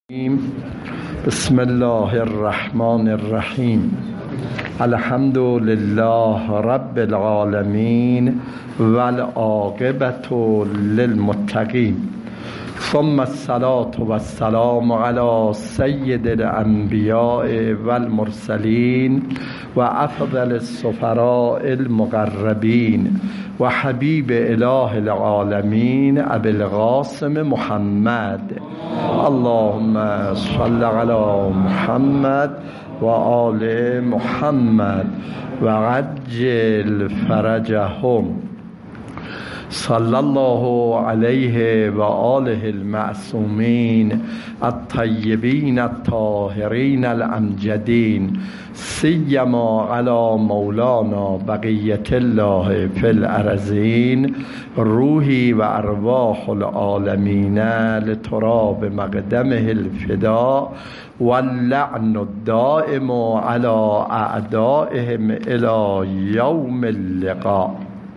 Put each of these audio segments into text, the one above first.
بسم الله الرحمن الرحیم. الحمد لله رب العالمین والعاقبة للمتقین، ثم الصلاة والسلام على سید الانبیاء والمرسلین و افضل السفراء المقربین و حبیب اله العالمین ابی القاسم محمد. اللهم صل علی محمد و آل محمد و عجل فرجهم. صلی الله علیه و آله المعصومین الطیبین الطاهرین الامجدین، سیما علی مولانا بقیة الله فی الارضین، روحی و ارواح العالمین لتراب مقدمه الفداء واللعن الدائم علی اعدائهم الی یوم اللقاء.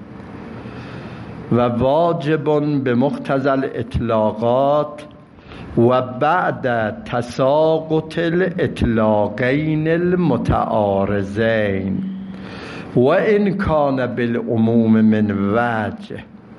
و واجب به مقتضی الاطلاقات و بعد تساقط الاطلاقین المتعارضین و ان کان بالعموم من وجه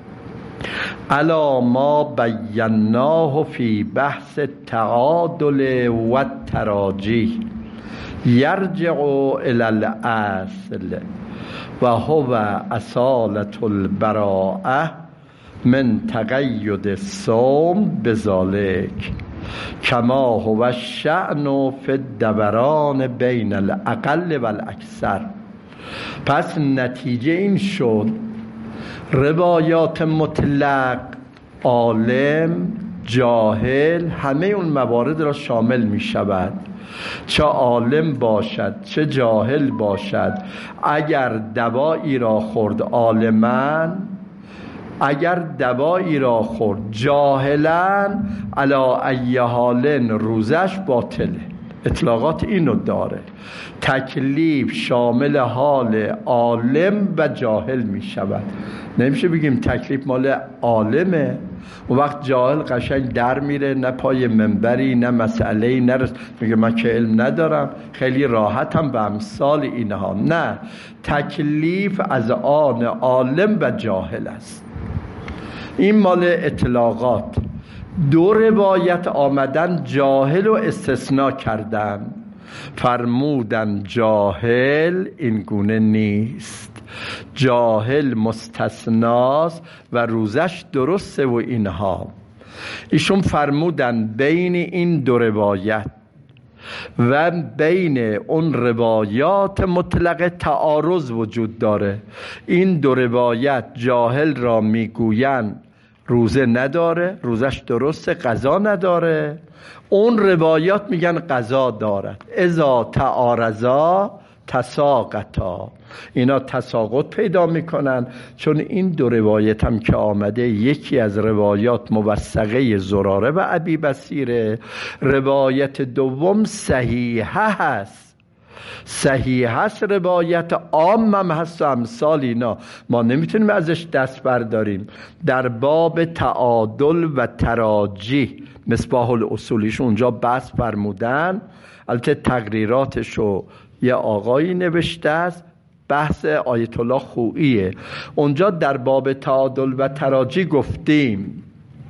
علی ما بیناه فی بحث التعادل و التراجیح، یرجع الی الاصل و هو اصالة البراءة من تقید الصوم بذلك، کما هو الشأن فی الدوران بین الاقل و الاکثر. پس نتیجه این شد روایات مطلق، عالم، جاهل، همه اون موارد را شامل می شود. چه عالم باشد چه جاهل باشد، اگر دوایی را خورد عالماً، اگر دوایی را خورد جاهلاً، علی ای حال روزش باطله. اطلاقات اینو داره. تکلیف شامل حال عالم و جاهل می شود. نمیشه بگیم تکلیف مال عالمه و وقت جاهل قشنگ در میره، نه پای منبری نه مسئله‌ای نرس، میگه من که علم ندارم، خیلی راحتم به امثال اینها. نه، تکلیف از آن عالم و جاهل است. این مال اطلاقات. دو روایت آمدن جاهل و استثناء کردن، فرمودن جاهل این گونه نیست، جاهل مستثناست و روزش درسته. و اینها ایشون فرمودن بین این دو روایت و بین اون روایات مطلقه تعارض وجود داره. این دو روایت جاهل را میگویند روزه نداره، روزش درسته، قضا نداره. اون روایات میگن قضا دارد. اذا تعارضا تساقطا، اینا تساقط پیدا میکنن، چون این دو روایت هم که آمده، یکی از روایات موثقه زراره و ابی بصیره، روایت دوم صحیحه هست. صحیح هست، روایت عام هم هست و امثال اینا، ما نمیتونیم ازش دست برداریم. در باب تعادل و تراجیح مصباح الاصولیش اونجا بحث فرمودن، البته تقریراتشو یه آقایی نوشته است، بحث آیت الله خوئیه. اونجا در باب تعادل و تراجیح گفتیم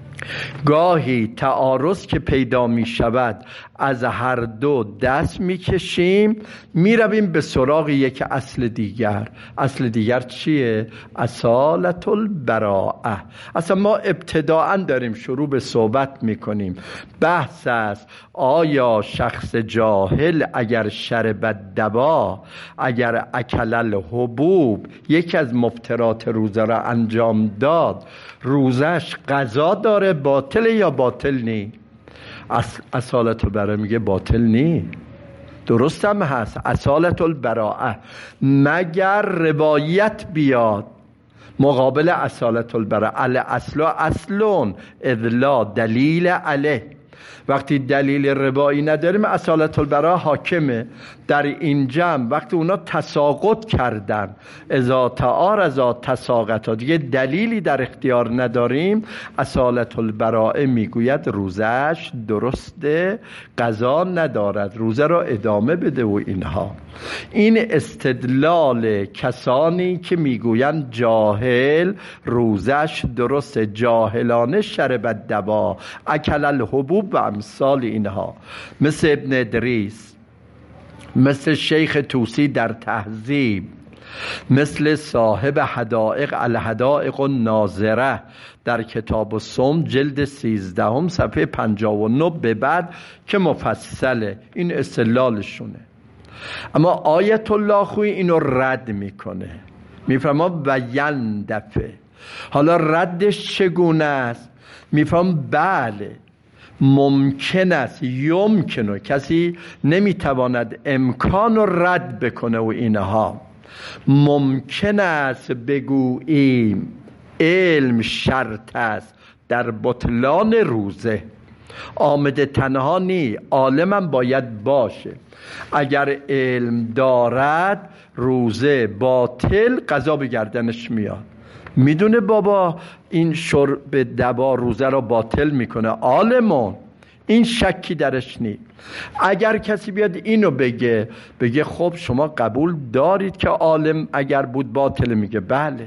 گاهی تعارض که پیدا می شود از هر دو دست می کشیم، می رویم به سراغ یک اصل دیگر. اصل دیگر چیه؟ اصالة البراءة. اصلا ما ابتداءً داریم شروع به صحبت می کنیم. بحث است آیا شخص جاهل اگر شرب دوا، اگر اکل الحبوب، یکی از مفطرات روزه را انجام داد، روزش قضا داره، باطل یا باطل نی؟ اصالت البراءه میگه باطل نی، درست هم هست اصالت البراءه، مگر روایت بیاد مقابل اصالت البراءه. الاصل اصلون اذ لا دلیل علیه. وقتی دلیل روایی نداریم اصالت البراء حاکمه. در این جمع وقتی اونا تساقط کردن، اذا تعارضا تساقطا، دیگه دلیلی در اختیار نداریم، اصالت البراء میگوید روزش درسته، قضا ندارد، روزه را ادامه بده و اینها. این استدلال کسانی که میگویند جاهل روزش درسته، جاهلانه شرب الدوا اکل الحبوب و امثال اینها، مثل ابن ادریس، مثل شیخ طوسی در تهذیب، مثل صاحب حدائق الحدائق الناظره در کتاب الصوم جلد 13 صفحه 59 به بعد که مفصله. این استدلالشونه. اما آیت الله خویی اینو رد میکنه، میفرما و یندفه. حالا ردش چگونه است؟ میفرما بله ممکن است، یمکنه، کسی نمیتواند امکان رو رد بکنه و اینها. ممکن است بگوییم علم شرط است در بطلان روزه، آمده تنها نی، عالمم باید باشه. اگر علم دارد روزه باطل، قضا به گردنش میاد. میدونه بابا این شرب دوا روزه را باطل میکنه، عالمون، این شکی درش نی. اگر کسی بیاد اینو بگه خب شما قبول دارید که عالم اگر بود باطل، میگه بله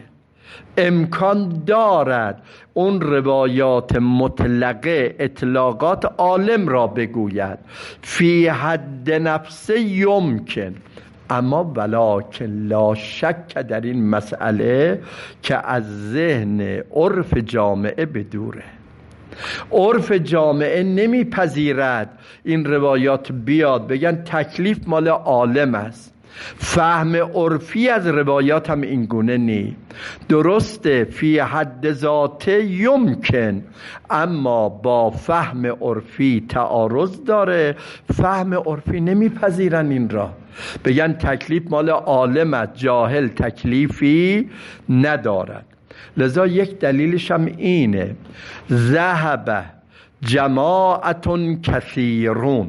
امکان دارد اون روایات مطلقه اطلاقات عالم را بگوید، فی حد نفسه یمکن، اما ولکن لا شک در این مسئله که از ذهن عرف جامعه بدوره. عرف جامعه نمیپذیرد این روایات بیاد بگن تکلیف مال عالم است. فهم عرفی از روایات هم این گونه نی. درسته فی حد ذاته یمکن، اما با فهم عرفی تعارض داره. فهم عرفی نمیپذیرن این را، بگن تکلیف مال عالم است، جاهل تکلیفی ندارد. لذا یک دلیلش هم اینه، ذهب جماعت کثیرون،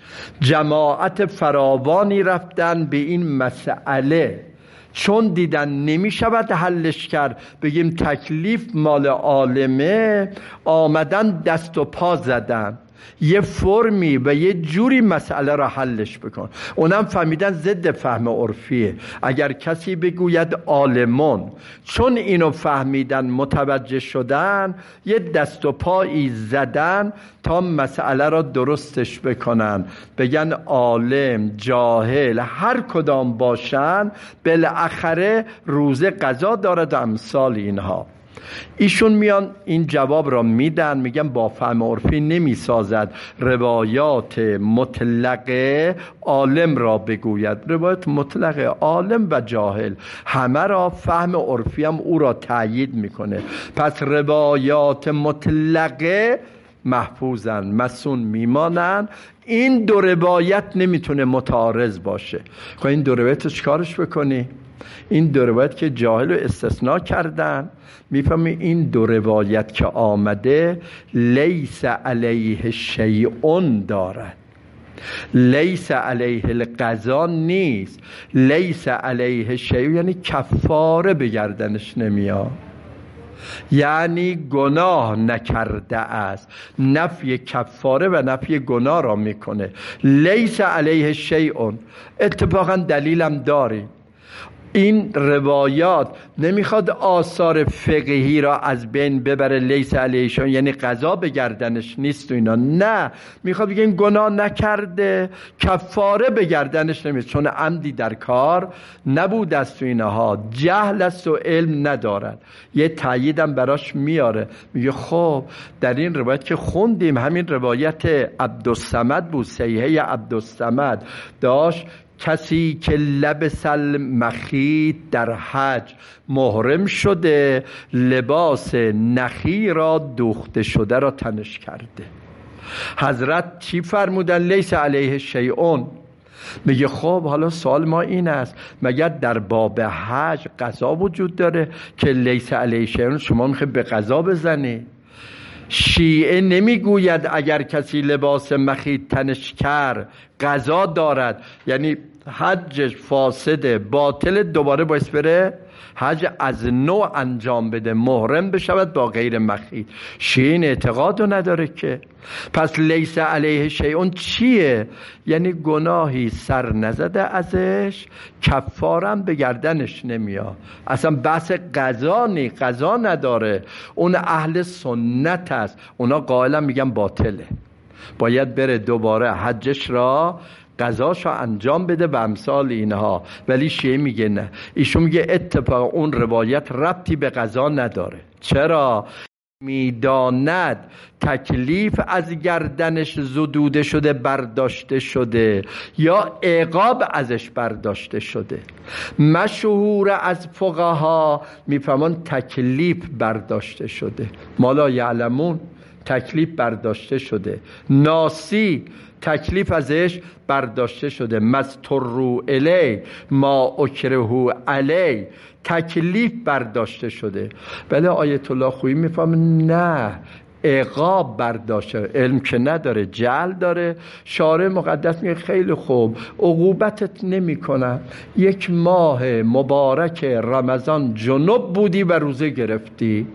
جماعت فراوانی رفتن به این مسئله، چون دیدن نمی شود حلش کرد، بگیم تکلیف مال عالمه، آمدن دست و پا زدن یه فرمی و یه جوری مسئله را حلش بکن. اونم فهمیدن ضد فهم عرفیه. اگر کسی بگوید عالمون، چون اینو فهمیدن متوجه شدن، یه دست و پایی زدن تا مسئله را درستش بکنن، بگن عالم جاهل هر کدام باشن بالاخره روزه قضا دارد و امثال اینها. ایشون میان این جواب را میدن، میگن با فهم عرفی نمیسازد روایات مطلقه عالم را بگوید. روایات مطلقه عالم و جاهل همه را فهم عرفی هم او را تأیید میکنه. پس روایات مطلقه محفوظن، مسون میمانن. این دو روایت نمیتونه متعارض باشه. خب این دو روایت رو چیکارش بکنی؟ این دو روایت که جاهل رو استثناء کردن، میفهمی این دو روایت که آمده لیس علیه شیء دارد، لیس علیه القضا نیست. لیس علیه شیء یعنی کفاره به گردنش نمیاد، یعنی گناه نکرده است. نفی کفاره و نفی گناه را میکنه. لیس علیه شیء. اتفاقا دلیلم داریم، این روایات نمیخواد آثار فقهی را از بین ببره. لیس علیهشون یعنی قضا به گردنش نیست و اینا، نه، میخواد بگه این گناه نکرده، کفاره به گردنش نمیست، چون عمدی در کار نبود است و اینها، جهل است و علم ندارد. یه تأییدم براش میاره، میگه خب در این روایت که خوندیم، همین روایت عبدالصمد بود، صحیحه عبدالصمد داشت، کسی که لبس المخیط در حج محرم شده، لباس نخی را دوخته شده را تنش کرده. حضرت چی فرمودن؟ لیس علیه شیء. میگه خب حالا سوال ما این است، مگر در باب حج قضا وجود داره که لیس علیه شیء شما میخواید به قضا بزنی؟ شیعه نمیگوید اگر کسی لباس مخیط تنش کرد قضا دارد، یعنی حجش فاسده باطل، دوباره باید بره حج از نو انجام بده، محرم بشود با غیر مخیط. شیعه این اعتقادو نداره که. پس لیس علیه شیء چیه؟ یعنی گناهی سر نزده ازش، کفارم به گردنش نمیاد، اصلا بحث قضا نداره. اون اهل سنت است، اونا قائلا میگن باطله، باید بره دوباره حجش را قضاشو انجام بده و امثال اینها. ولی شیعه میگه نه، ایشون میگه اتفاق اون روایت ربطی به قضا نداره. چرا؟ میداند تکلیف از گردنش زدوده شده برداشته شده یا عقاب ازش برداشته شده. مشهور از فقها میفهمن تکلیف برداشته شده، مالا یعلمون تکلیف برداشته شده، ناسی تکلیف ازش برداشته شده، مسترو الی ما اکرهو علی تکلیف برداشته شده. بله آیت الله خویی میفهمه نه، عقاب برداشته، علم که نداره، جهل داره. شارع مقدس میگه خیلی خوب، عقوبتت نمی کنم، یک ماه مبارک رمضان جنوب بودی و روزه گرفتی،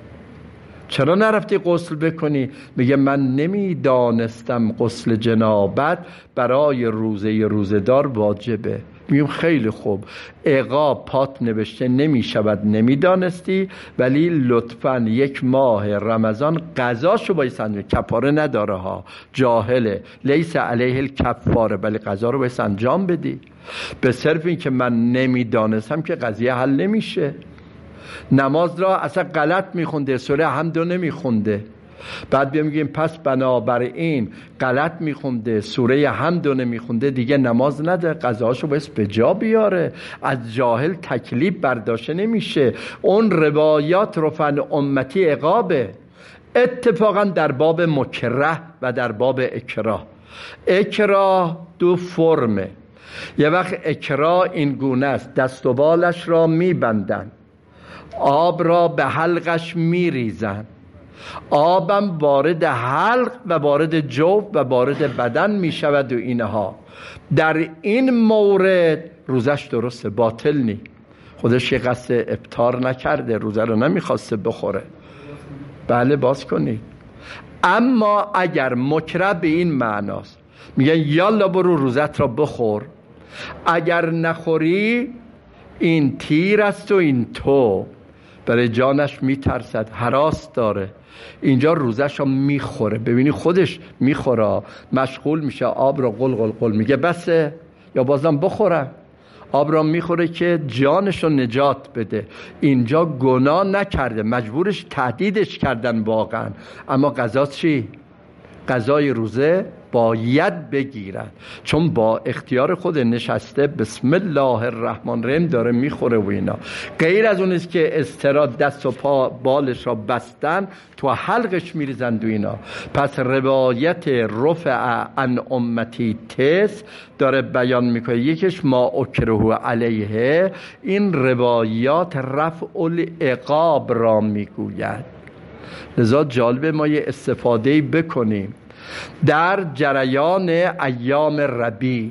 چرا نرفتی غسل بکنی؟ میگه من نمیدانستم غسل جنابت برای روزه‌دار واجبه. میگم خیلی خوب، عقاب پات نوشته نمیشود، نمیدانستی، ولی لطفاً یک ماه رمضان قضاشو باید انجام، کفاره نداره ها، جاهله، لیس علیه الکفاره، ولی قضا رو باید انجام بدی. به صرف این که من نمیدانستم که قضیه حل نمیشه. نماز را اصلا غلط میخونده، سوره حمدو نمیخونده، بعد بیام میگیم پس بنابراین غلط میخونده، سوره حمدو نمیخونده، دیگه نماز نده، قضاهاشو باید به جا بیاره. از جاهل تکلیف برداشته نمیشه. اون روایات رفعن امتی عقابه. اتفاقا در باب مکره و در باب اکراه، اکراه دو فرمه. یه وقت اکراه این گونه است، دست و بالش را میبندن، آب را به حلقش میریزن، آبم وارد حلق و وارد جوف و وارد بدن میشود و اینها. در این مورد روزش درسته، باطل نی، خودش یه قصد افطار نکرده، روزه رو نمیخواسته بخوره، بله باز کنی. اما اگر مکره به این معناست، میگن یالا برو روزت را بخور، اگر نخوری این تیر است و این تو، برای جانش میترسد، هراس داره، اینجا روزش رو میخوره. ببینی خودش میخوره، مشغول میشه، آب را قل قل قل، میگه بسه یا بازم بخورم، آب را میخوره که جانش رو نجات بده. اینجا گناه نکرده، مجبورش تهدیدش کردن واقعا، اما قضا چی؟ قضای روزه باید بگیرد، چون با اختیار خود نشسته بسم الله الرحمن الرحیم داره میخوره و اینا. غیر از اونیست که استراد دست و پا بالش را بستن تو حلقش میریزن و اینا. پس روایت رفع عن امتی تس داره بیان میکنه، یکیش ما اکره علیه، این روایات رفع العقاب را میگوید. لذا جالبه ما یه استفاده بکنیم در جریان ایام ربیع،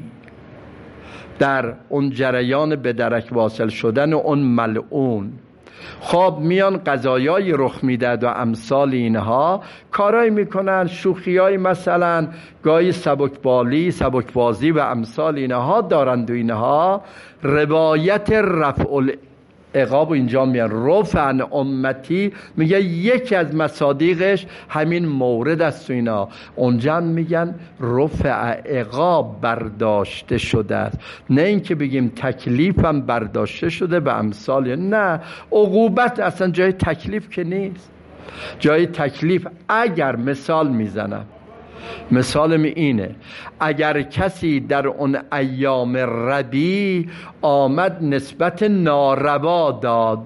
در اون جریان به درک واصل شدن اون ملعون. خب میان قضایای رخ میداد و امثال اینها، کارایی میکنن، شوخیای مثلا گاهی سبکبازی و امثال اینها دارند و اینها. روایت رفع عقاب و اینجا میان رفعن امتی، میگه یکی از مصادیقش همین مورد است و اینا. اونجا میگن رفع عقاب برداشته شده است، نه اینکه بگیم تکلیفم برداشته شده به امثال، نه، عقوبت اصلا جای تکلیف که نیست. جای تکلیف اگر مثال میزنم، مثالم اینه، اگر کسی در اون ایام ربیع آمد نسبت ناروا داد،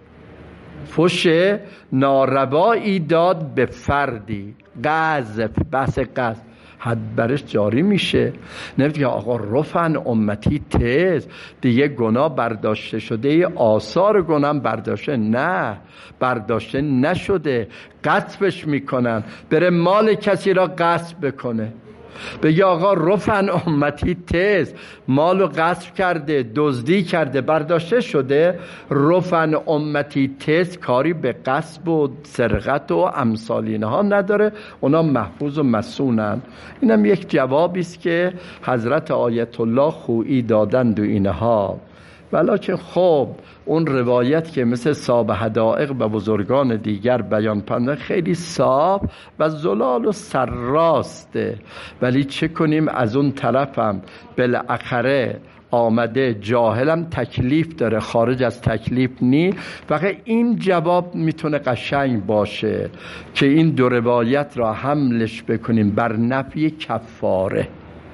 فحش ناروایی داد به فردی، قذف، بحث قذف، حد برش جاری میشه. نمیگه آقا رفعن امتی تز، دیگه گناه برداشته شده، آثار گناه برداشته، نه برداشته نشده، غصبش میکنن، بره مال کسی را غصب بکنه. بگه آقا رفعن امتی تز، مالو غصب کرده، دزدی کرده، برداشته شده. رفعن امتی تز کاری به غصب و سرقت و امثال اینها نداره، اونا محفوظ و مسونن. اینم یک جوابی است که حضرت آیت الله خویی دادند و اینها. ولیکن خب اون روایت که مثل صاحب حدائق و بزرگان دیگر بیان پندن خیلی صاف و زلال و سرراسته، ولی چه کنیم از اون طرفم بالاخره آمده جاهلم تکلیف داره، خارج از تکلیف نی. فقط این جواب میتونه قشنگ باشه که این دو روایت را حملش بکنیم بر نفی کفاره،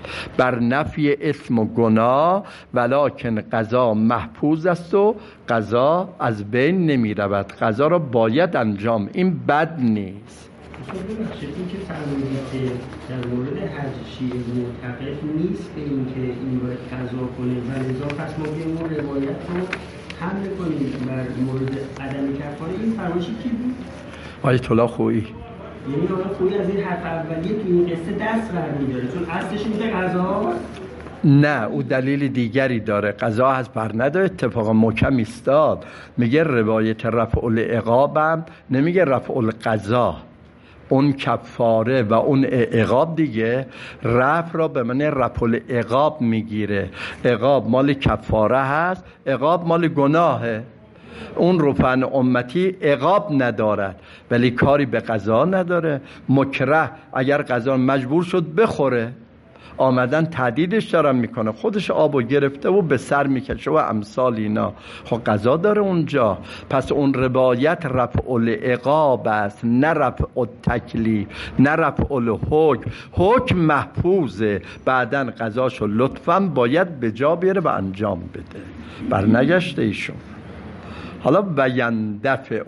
بر نفی اسم و گناه، ولکن قضا محفوظ است و قضا از بین نمی رود، قضا را باید انجام، این بد نیست. این که فرمودید که در مورد هر شیعه معتقد نیست به این که این باید قضا کنه و لذا پس ما بیایم اون روایت رو حمل کنیم بر مورد عدم کفاره، این فرمایشی کی بود؟ آیت الله خویی. یعنی آقا خویی از این حرف اولیه تو این قصه دست برمی‌داره، چون اصلش میگه قضا. نه، او دلیل دیگری داره، قضا از بر نداره، اتفاقا محکم ایستاد. میگه روایت رفع العقابم، نمیگه رفع القضا. اون کفاره و اون عقاب دیگه رفع را به معنی رفع العقاب میگیره. عقاب مال کفاره هست، عقاب مال گناهه. اون رفعن امتی عقاب ندارد ولی کاری به قضا نداره. مکره اگر قضا مجبور شد بخوره، آمدن تهدیدش دارن میکنه، خودش آبو گرفته و به سر میکشه و امثال اینا، خب قضا داره اونجا. پس اون روایت رفع العقاب است، نه رفع التکلیف، نه رفع الحکم. حکم محفوظه، بعدن قضاشو لطفاً باید به جا بیاره و انجام بده، برنگشته ایشون. حالا بیندفع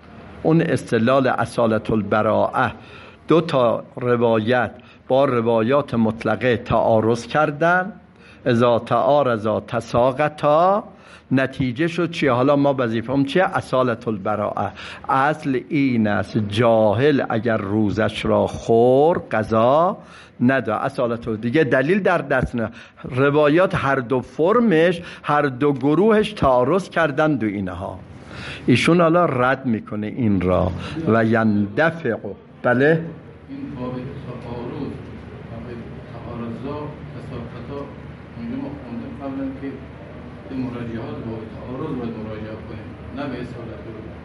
اون استدلال اصالت البراءه، دو تا روایت با روایات مطلقه تعارض کردن، اذا تعارضا تساقطا، نتیجه شد چیه؟ حالا ما وظیفه‌مون چیه؟ اصالت البراءه. اصل این است جاهل اگر روزش را خور قضا نداره، اصالت دیگه دلیل در دست نه. روایات هر دو فرمش، هر دو گروهش تعارض کردند و اینها. ایشون حالا رد میکنه این را و یندفع. بله این باب تعارض تعارضا تساقطا اونجا ما خوندیم قبلا که به مراجعات باب تعارض باید مراجعه کنیم، نه به اصالت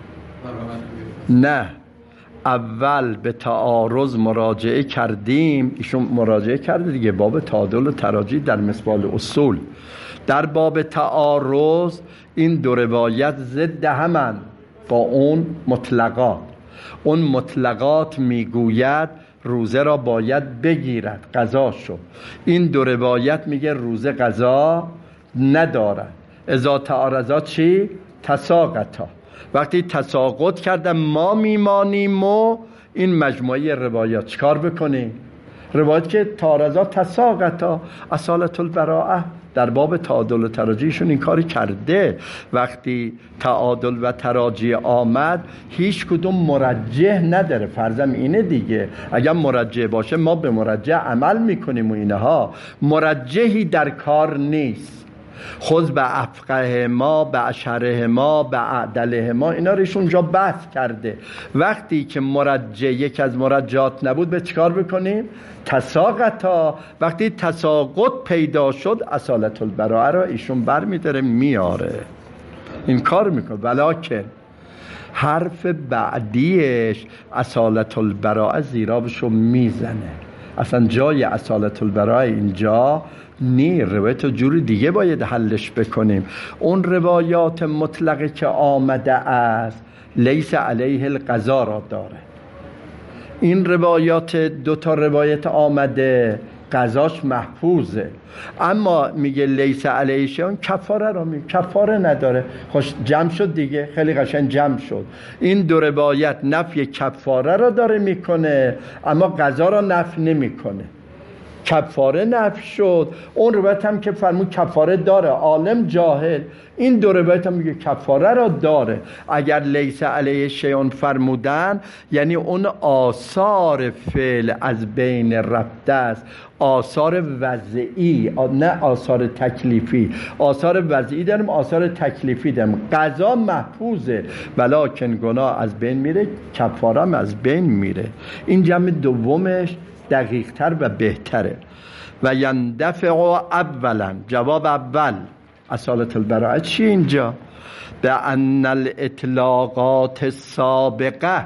رو. نه، اول به تعارض مراجعه کردیم، ایشون مراجعه کرده دیگه، باب تعادل و تراجی در مصباح اصول. در باب تعارض این دو روایت ضد همن با اون مطلقات. اون مطلقات میگوید روزه را باید بگیرد، قضا شد. این دو روایت میگه روزه قضا ندارد. اذا تعارضا چی؟ تساقطا. وقتی تساقط کردن ما میمانیم و این مجموعه روایات چیکار بکنیم؟ روایت که تعارضا تساقطا، اصالت البراءه در باب تعادل و تراجیشون این کاری کرده. وقتی تعادل و تراجی آمد هیچ کدوم مرجح نداره، فرضم اینه دیگه، اگر مرجح باشه ما به مرجح عمل میکنیم و اینها. مرجحی در کار نیست. خود به افقه ما، به اشهره ما، به اعدله ما، اینا رو ایشون جا بحث کرده. وقتی که مرجح یک از مرجحات نبود به چیکار بکنیم؟ تساقطا. وقتی تساقط پیدا شد اصالت البراءه را ایشون بر میداره میاره، این کار میکنه. ولیکن حرف بعدیش اصالت البراءه زیرابشو میزنه، اصلا جای اصالت البراءه اینجا نی، روایت جوری دیگه باید حلش بکنیم. اون روایات مطلقه که آمده است لیس علیه القضا را داره. این روایات دوتا روایت آمده قضاش محفوظه، اما میگه لیس علیه شیء، کفاره را میگه کفاره نداره. خوش جمع شد دیگه، خیلی قشنگ جمع شد. این دو روایت نفی کفاره را داره میکنه اما قضا را نفی نمیکنه. کفاره نفی شد. اون روایت هم که فرمود کفاره داره، عالم جاهل. این دو روایت هم میگه کفاره را داره. اگر لیس علیه شیء فرمودن یعنی اون آثار فعل از بین رفته است، آثار وضعی، نه آثار تکلیفی. آثار وضعی داریم، آثار تکلیفی داریم. قضا محفوظه ولکن گناه از بین میره، کفاره هم از بین میره. این جمع دومش دقیق تر و بهتره. و یندفع اولا، جواب اول اصالت البراءه چی اینجا؟ به ان الاطلاقات السابقه،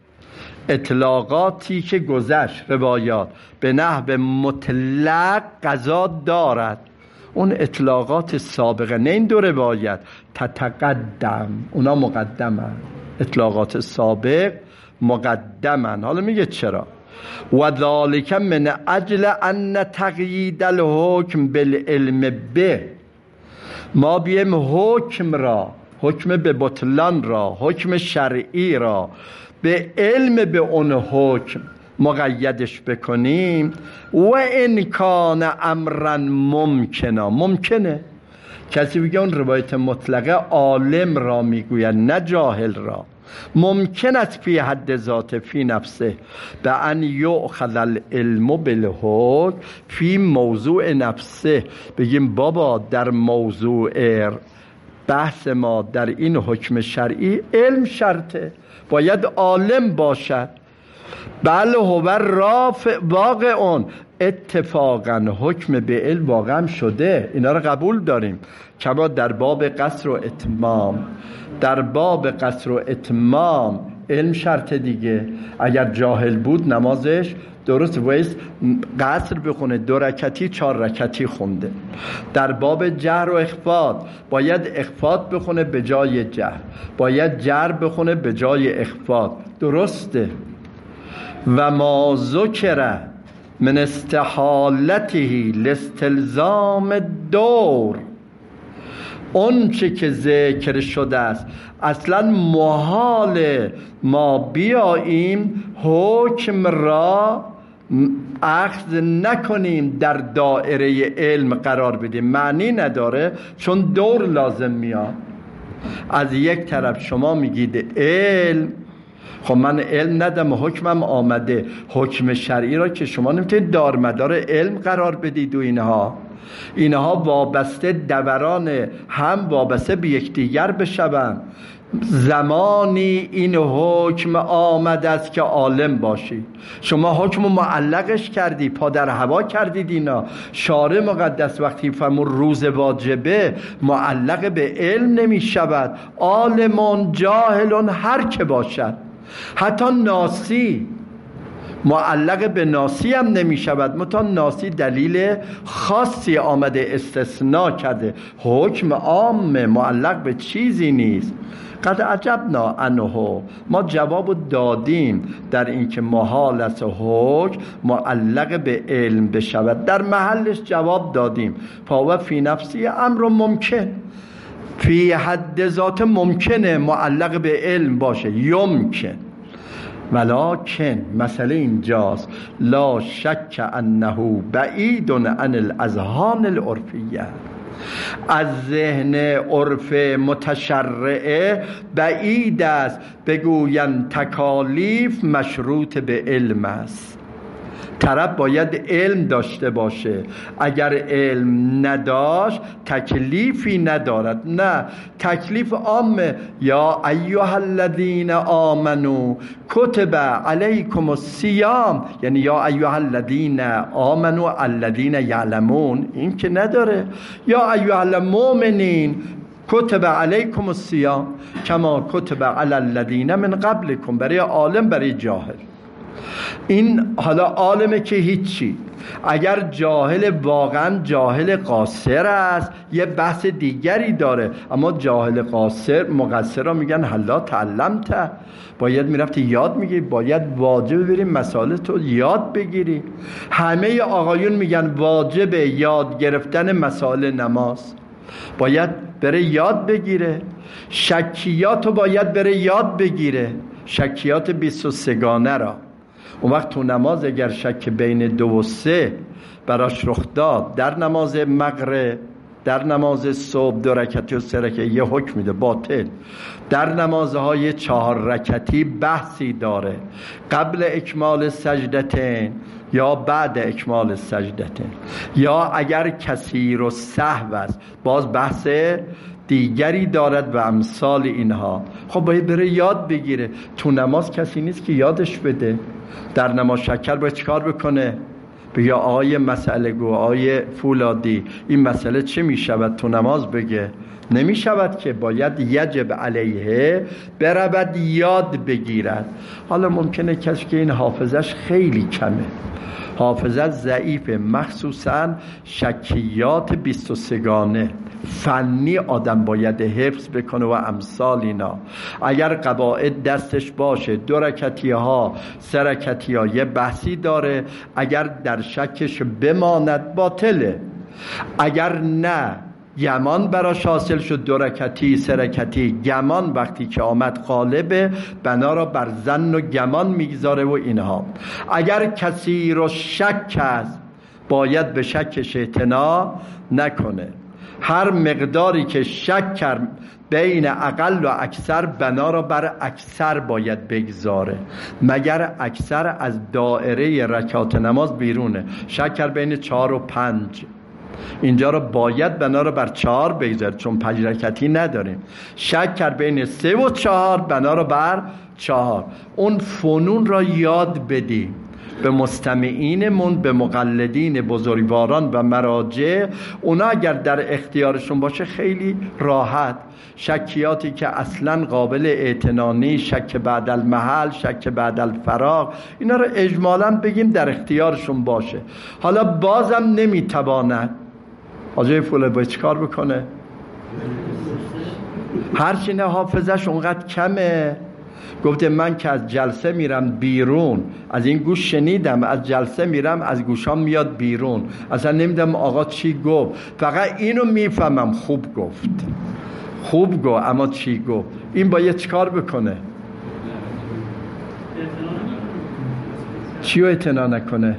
اطلاقاتی که گذشت روایات به نحو مطلق قضا دارد. اون اطلاقات سابقه، نه این دو روایت، تتقدم، اونا مقدمن. اطلاقات سابق مقدمن. حالا میگه چرا؟ و ذالک من اجل ان تقیید الحکم بالعلم به، ما بیم حکم را، حکم به بطلان را، حکم شرعی را به علم به اون حکم مقیدش بکنیم. و ان کان امرا ممکنا، ممکنه. کسی بگه اون روایت مطلقه عالم را میگوید نه جاهل را. ممکن است فی حد ذات فی نفسه به ان یؤخذ العلم بالحکم فی موضوع نفسه. بگیم بابا در موضوع بحث ما در این حکم شرعی علم شرطه، باید عالم باشد. بله هو رافع واقع، اتفاقا حکم به علم واقعا شده، اینا رو قبول داریم. کما در باب قصر و اتمام، در باب قصر و اتمام علم شرط دیگه. اگر جاهل بود نمازش درست ویست قصر بخونه، 2 رکعتی 4 رکعتی خونده. در باب جهر و اخفاض باید اخفاض بخونه به جای جهر، باید جهر بخونه به جای اخفاض، درسته. و ما ذکر من استحالته لاستلزام الدور، اون چه که ذکر شده است اصلا محال ما بیاییم حکم را اخذ نکنیم در دایره علم قرار بدیم. معنی نداره، چون دور لازم میاد. از یک طرف شما میگید علم، خب من علم ندم، حکمم آمده، حکم شرعی را که شما نمیتونید دارمدار علم قرار بدید و اینها وابسته دوران هم وابسته به یکدیگر بشوند. زمانی این حکم آمده است که عالم باشی. شما حکم معلقش کردی، پا در هوا کردید. اینا شارع مقدس وقتی فرمود روز واجبه معلق به علم نمی شود. عالمون جاهلون هر که باشد، حتی ناسی معلق به ناسی هم نمی شود. متا ناسی دلیل خاصی آمده استثناء کرده، حکم عام معلق به چیزی نیست. قد عجبنا عنه، ما جواب دادیم در اینکه محال است حکم معلق به علم بشود، در محلش جواب دادیم. فهو فی نفسی امر ممکن، فی حد ذات ممکنه معلق به علم باشه، یمکن. ولکن مسئله اینجاست لا شک انه بعید عن الاذهان العرفیه، از ذهن عرف متشرعه بعید است بگویند تکالیف مشروط به علم است. طرف باید علم داشته باشه، اگر علم نداشت تکلیفی ندارد. نه، تکلیف عامه. یا ایها الذین آمنو کتب علیکم الصیام، یعنی یا ایها الذین آمنو الذین یعلمون، این که نداره. یا ایها المؤمنین کتب علیکم الصیام کما کتب علی الذین من قبلکم، برای عالم برای جاهل. این حالا عالمه که هیچی. اگر جاهل واقعا جاهل قاصر است یه بحث دیگری داره، اما جاهل قاصر مقصر را میگن حالا تعلمت، باید میرفتی یاد میگیری، باید واجب بریم مسائل تو یاد بگیری. همه آقایون میگن واجب یاد گرفتن مسائل نماز، باید بره یاد بگیره. شکیات رو باید بره یاد بگیره، شکیات 23 گانه را. اون وقت تو نماز اگر شک بین 2 و 3 براش رخ داد در نماز مغرب، در نماز صبح 2 رکعتی و 3 رکعتی یه حکم میده باطل. در نمازهای 4 رکعتی بحثی داره، قبل اکمال سجدتین یا بعد اکمال سجدتین، یا اگر کثیر و سهو است باز بحث دیگری دارد و امثال اینها. خب باید بره یاد بگیره. تو نماز کسی نیست که یادش بده. در نماز شکر باید چیکار بکنه؟ بگه آقای مسئله گو، آقای فولادی این مسئله چه می شود تو نماز بگه؟ نمی شود که، باید یجب علیه برود یاد بگیرد. حالا ممکنه کسی که این حافظش خیلی کمه، حافظه ضعیفه، مخصوصا شکیات 23 گانه فنی آدم باید حفظ بکنه و امثال اینا. اگر قواعد دستش باشه 2 رکعتی ها 3 رکعتی ها یه بحثی داره، اگر در شکش بماند باطله. اگر نه گمان براش حاصل شد 2 رکعتی 3 رکعتی، گمان وقتی که آمد غالبه بنا را بر ظن و گمان میگذاره و اینها. اگر کسی رو شک است باید به شکش اعتنا نکنه. هر مقداری که شک کرد بین اقل و اکثر بنا را بر اکثر باید بگذاره، مگر اکثر از دایره رکعات نماز بیرونه. شک کرد بین 4 و 5، اینجا رو باید بنا رو بر 4 بگذارید چون 5 رکعتی نداریم. شک کرد بین 3 و 4 بنا رو بر 4. اون فنون را یاد بدیم به مستمعینمون، به مقلدین بزرگواران و مراجع. اونا اگر در اختیارشون باشه خیلی راحت. شکیاتی که اصلا قابل اعتنانی، شک بعد المحل، شک بعد الفراغ، اینا رو اجمالا بگیم در اختیارشون باشه. حالا بازم نمیتواند، آجای فوله باید چیکار بکنه؟ هرچی نه حافظش اونقدر کمه. گفته من که از جلسه میرم بیرون، از این گوش شنیدم، از جلسه میرم از گوشام میاد بیرون، اصلا نمیدونم آقا چی گفت، فقط اینو میفهمم خوب گفت، خوب گفت، اما چی گفت؟ این باید چیکار بکنه؟ چی رو اعتنا نکنه؟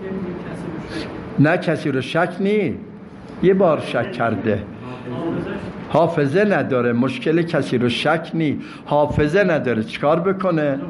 نه کسی رو شک نی، یه بار شک کرده حافظه نداره، مشکل کسی رو شک نی، حافظه نداره، چیکار بکنه؟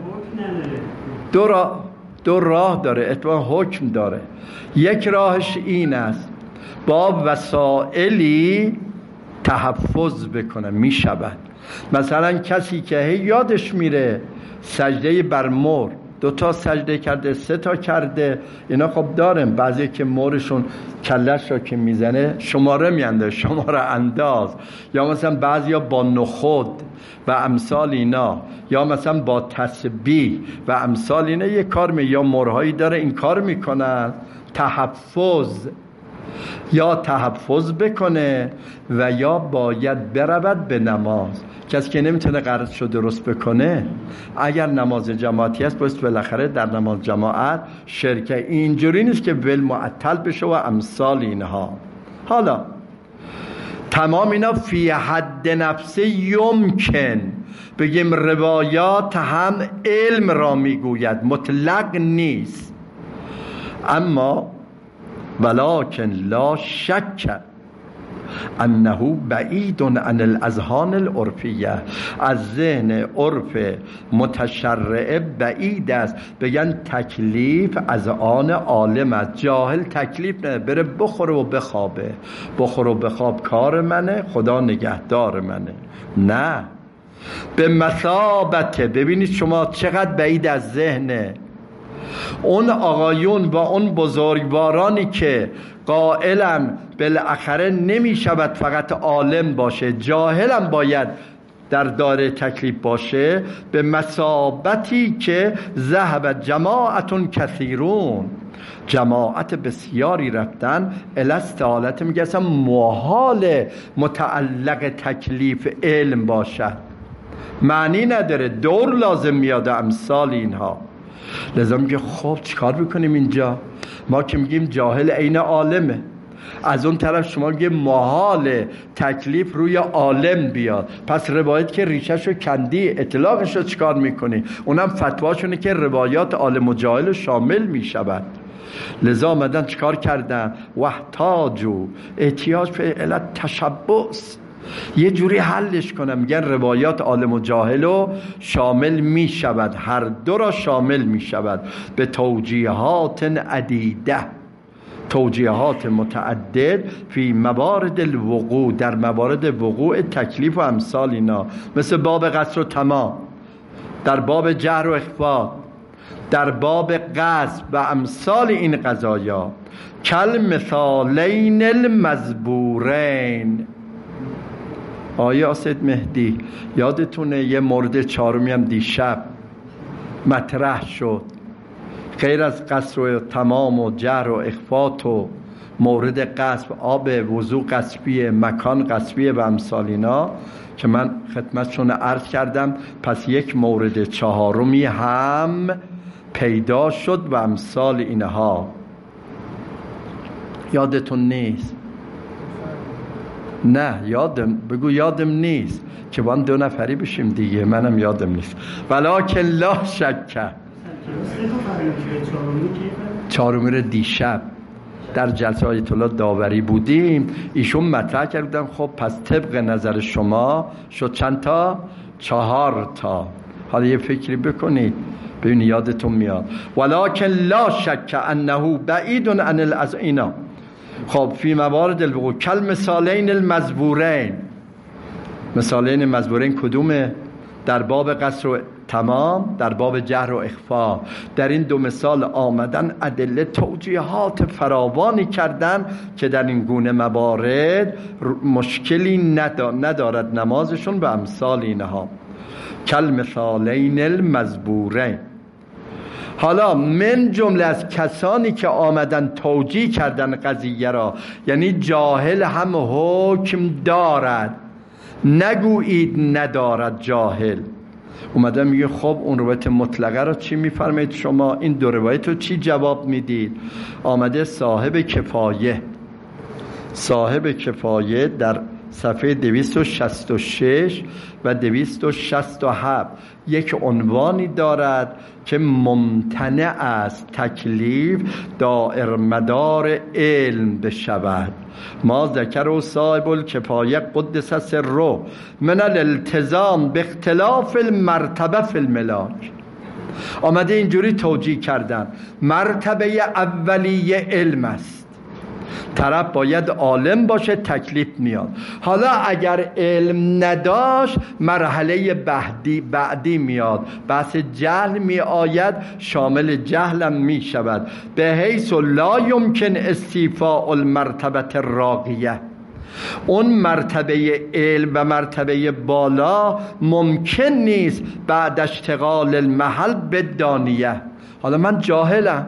دو راه داره، اتفاقا حکم داره. یک راهش این است با وسائلی تحفظ بکنه، می شود. مثلا کسی که یادش میره سجده بر مور 2 تا سجده کرده، 3 تا کرده، اینا خب دارن. بعضی که مورشون کلش را که میزنه شماره میانده، شماره انداز، یا مثلا بعضیا با نخود و امثال اینا، یا مثلا با تسبیح و امثال اینا یه کار یا مورهایی داره این کار میکنن. تحفظ یا تحفظ بکنه و یا باید برود به نماز. کسی که نمیتونه قرضشو درست بکنه، اگر نماز جماعتی است باید بالاخره در نماز جماعت شرکت. اینجوری نیست که ول معطل بشه و امثال اینها. حالا تمام اینا فی حد نفس یمکن، بگیم روایات هم علم را میگوید، مطلق نیست. اما ولکن لا شک انه بعید عن الاذهان العرفیه، از ذهن عرف متشرعه بعید است. بگن تکلیف از آن عالم است، جاهل تکلیف نه، بره بخوره و بخوابه، بخوره و بخواب کار منه، خدا نگهدار منه. نه، به مثابت، ببینید شما چقدر بعید از ذهنه. اون آقایون و اون بزرگوارانی که قائلن بالاخره نمی شود فقط عالم باشه، جاهلم باید در دایره تکلیف باشه، به مثابتی که ذهب جماعتون کثیرون، جماعت بسیاری رفتن الاستحالت، میگه اصلا محال متعلق تکلیف علم باشد، معنی نداره، دور لازم میاد امثال اینها. لذا میگه خب چیکار بکنیم اینجا؟ ما که میگیم جاهل عین عالمه، از اون طرف شما میگه محال تکلیف روی عالم بیاد، پس روایت که ریشه‌شو کندی اطلاقش رو چیکار میکنی؟ اونم فتواشونه که روایات عالم و جاهل شامل میشود. لذا آمدن چیکار کردن؟ وحتاجو، احتیاج به علت تشبس، یه جوری حلش کنم. میگن روایات عالم و جاهلو شامل می شود، هر دو را شامل می شود به توجیهات عدیده، توجیهات متعدد فی موارد الوقوع، در موارد وقوع تکلیف و امثال اینا، مثل باب قصر و تمام، در باب جهر و اخفا، در باب قصد و امثال این قضایا. کل مثالین المزبورین. آیا سید مهدی یادتونه یه مورد چهارمی هم دیشب مطرح شد، غیر از قصر و تمام و جهر و اخفات و مورد قصب، آب وضو قصبیه، مکان قصبیه و امثال اینا که من خدمتشون عرض کردم. پس یک مورد چهارمی هم پیدا شد و امثال اینها. یادتون نیست؟ نه یادم، بگو یادم نیست که با 2 نفری بشیم دیگه، منم یادم نیست. ولکن لا شک، چهارمی رو دیشب در جلسه آیت الله داوری بودیم، ایشون مطرح کردن خب پس طبق نظر شما شد چند تا؟ 4 تا. حالا یه فکری بکنید ببینید یادتون میاد. ولکن لا شک انه بعید عن الازینا. خب فی موارد الوقوع کل مثالین المزبورین. مثالین مزبورین کدومه؟ در باب قصر و تمام، در باب جهر و اخفا. در این 2 مثال آمدن ادله توجیهات فراوانی کردن که در این گونه موارد مشکلی ندارد نمازشون به امثال اینها. کل مثالین المزبورین. حالا من جمله از کسانی که آمدن توجیه کردن قضیه را، یعنی جاهل هم حکم دارد، نگویید ندارد جاهل. اومدن میگه خب اون روایت مطلقه را چی میفرمایید شما؟ این 2 روایت رو چی جواب میدید؟ آمده صاحب کفایه در صفحه 266 و 267 یک عنوانی دارد که ممتنع است تکلیف دائر مدار علم بشود. ما ذکر صاحب الکفایه قدس سره من الالتزام به اختلاف المرتبه فی الملاک. آمده اینجوری توجیه کردن مرتبه اولیه علم است، طرف باید عالم باشه تکلیف میاد. حالا اگر علم نداشت مرحله بعدی میاد، بحث جهل می آید، شامل جهلم می شود به حیث لا یمکن استیفاء المرتبه الراقیه. اون مرتبه علم و مرتبه بالا ممکن نیست بعد اشتغال المحل به دانیه. حالا من جاهلم،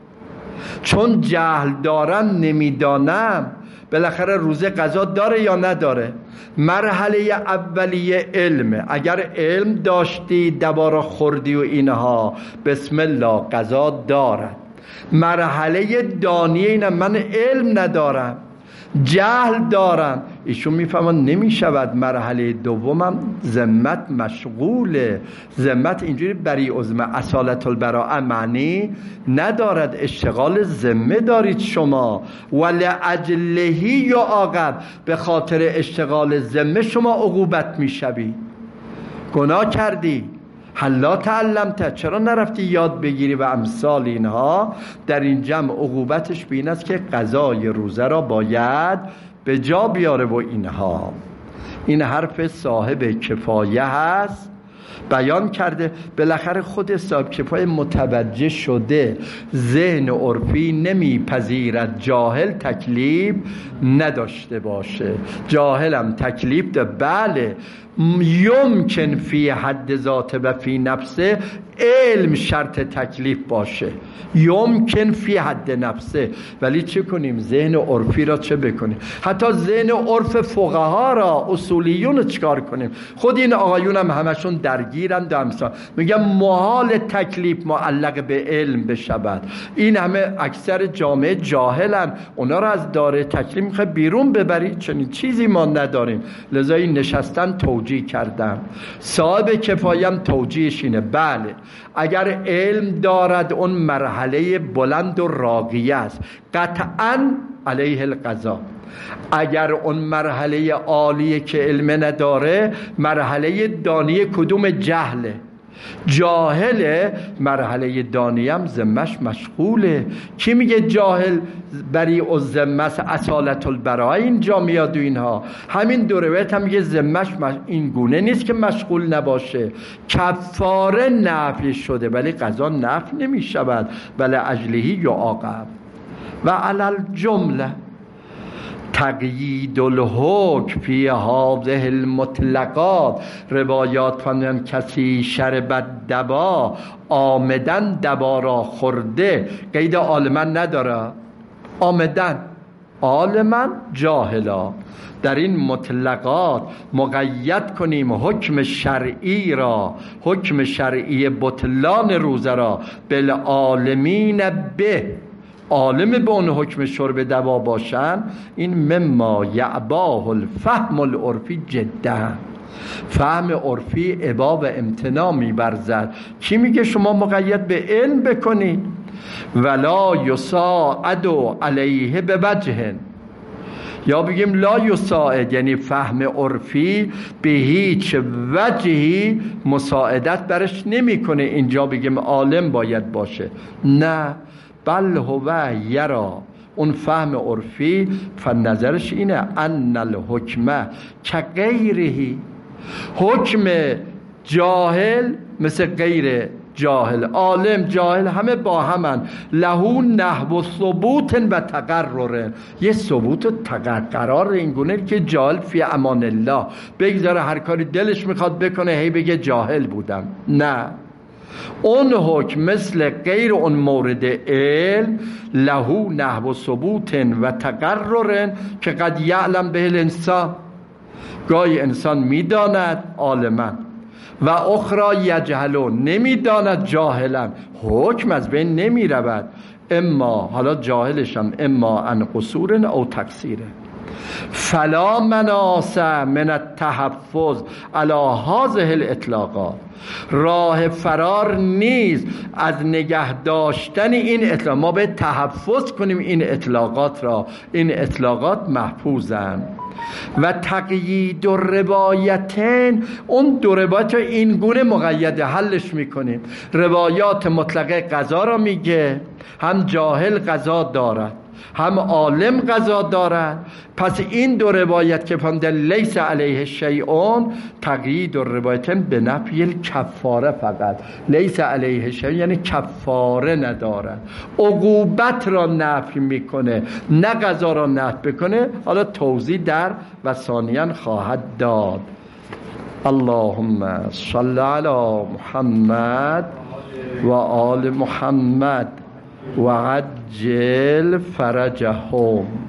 چون جهل دارم نمیدانم بالاخره روزه قضا داره یا نداره؟ مرحله اولیه علمه. اگر علم داشتی دوباره خوردی و اینها بسم الله قضا دارد. مرحله دانیه اینه من علم ندارم، جهل دارم. ایشون میفهمن نمیشود. مرحله دومم ذمت مشغوله. ذمت اینجوری بری عظمه اصالت البراءه معنی ندارد، اشتغال ذمه دارید شما. ولعجلهی یا عاقب، به خاطر اشتغال ذمه شما عقوبت میشوی، گناه کردی. حلا تعلمت، چرا نرفتی یاد بگیری و امثال اینها. در این جمع عقوبتش بین است که قضای روزه را باید به جا بیاره و اینها. این حرف صاحب کفایه هست، بیان کرده. بالاخره خود صاحب کفایه متوجه شده ذهن عرفی نمیپذیرد جاهل تکلیف نداشته باشه. جاهلم تکلیف ده، بله یمکن فی حد ذاته و فی نفسه علم شرط تکلیف باشه، یمکن فی حد نفسه. ولی چه کنیم؟ ذهن عرفی را چه بکنیم؟ حتی ذهن عرف فقها را، اصولیون رو چکار کنیم؟ خود این آقایون هم همشون درگیرند و امثال میگن محال تکلیف معلق به علم بشود. این همه اکثر جامعه جاهلن، اونا را از دایره تکلیف میخواد بیرون ببرید. چنین چیزی ما نداریم. لذا این نشستن توجیه توجیه کردم. صاحب کفایم توجیهش اینه بله اگر علم دارد اون مرحله بلند و راقیه است، قطعاً علیه القضا. اگر اون مرحله عالیه که علم نداره، مرحله دانی کدوم جهله. جاهل مرحله دانیم ذمش مشغوله. کی میگه جاهل بریء الذمه اصالت البراء؟ اینجا میاد و اینها. همین دو روایت هم میگه ذمش این گونه نیست که مشغول نباشه. کفاره نفی شده ولی قضا نفی نمیشود، بل اجلهی یعاقب. و علی الجمله تقیید الحکم فی هذه المطلقات. روایات فرمودن کسی شربت دوا، آمدن دوا را خورده، قید عالما نداره، آمدن عالما جاهلا. در این مطلقات مقید کنیم حکم شرعی را، حکم شرعی بطلان روزه را، بالعالمین به، عالم به اون حکم شرب دوا باشن. این مما یعباه الفهم العرفی جدا. فهم عرفی عبا و امتناع می‌ورزد. کی میگه شما مقید به علم بکنید؟ ولا یساعد علیه بوجه، یا بگیم لا یساعد یعنی فهم عرفی به هیچ وجهی مساعدت برش نمیکنه. اینجا بگیم عالم باید باشه، نه، بل هو یرا، اون فهم عرفی فنظرش اینه ان الحکمه که غیرهی، حکم جاهل مثل غیر جاهل، عالم جاهل همه با همن. لهو نحو ثبوت و تقرر، یه ثبوت و قرار اینگونه که جاهل فی امان الله بگذاره هر کاری دلش میخواد بکنه، هی بگه جاهل بودم. نه، اون حکم مثل غیر اون مورد علم لهو نحو ثبوت و تقرر که قد یعلم به الانسان، گاهی انسان میداند عالما و اخرى یجهلون، نمیداند جاهلا. حکم از بین نمی رود، اما حالا جاهلشم اما عن قصور او تقصیر. فلا مناص من التحفظ علی هذه الاطلاقات، راه فرار نیست از نگه داشتن این اطلاقات. ما به تحفظ کنیم این اطلاقات را، این اطلاقات محفوظن. و تقیید و روایتین، اون دو روایت این گونه مقیده حلش میکنیم. روایات مطلقه قضا را میگه، هم جاهل قضا دارد هم عالم قضا دارد. پس این دو روایت که فهمده لیس علیه شیئون، تقیید و روایتن به نفی الکفاره فقط. لیس علیه شیئون یعنی کفاره ندارد، عقوبت را نفی میکنه، نه قضا را نفی بکنه. حالا توضیح در و ثانیاً خواهد داد. اللهم صل علی محمد و آل محمد و عجل فرجهم.